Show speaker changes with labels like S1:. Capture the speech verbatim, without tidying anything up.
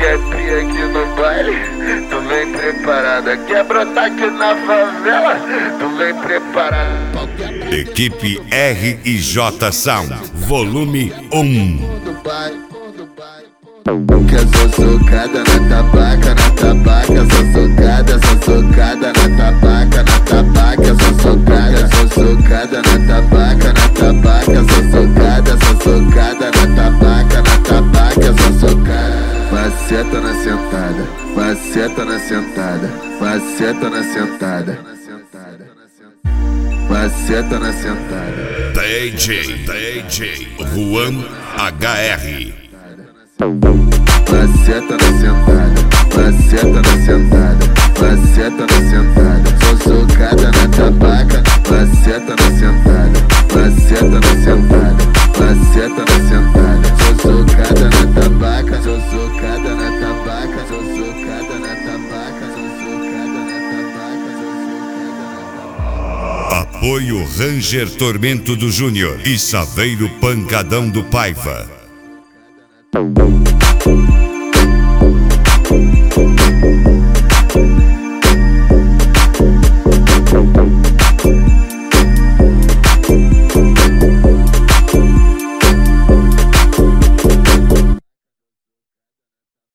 S1: quer pia aqui no baile? Tu vem preparada. Quer brotar aqui na favela? Tu vem preparada.
S2: Equipe R e J Sound, volume um.
S1: Que essa socada na tabaca, na tabaca, essa socada, essa socada na tabaca, na tabaca, essa socada, essa socada na tabaca, na tabaca, essa socada, essa socada na tabaca, na tabaca, essa socada. Faceta na sentada, faceta na sentada, faceta na sentada, faceta na sentada.
S2: D J, D J Juan H R.
S1: Faceta na sentada, faceta na sentada, faceta na sentada. Sou socada na tabaca, faceta na sentada, faceta na sentada, faceta na sentada. Sou socada na tabaca, sou socada na tabaca, sou socada na tabaca, sou socada na tabaca, sou socada na tabaca.
S2: Apoio Ranger Tormento do Júnior e Saveiro Pancadão do Paiva.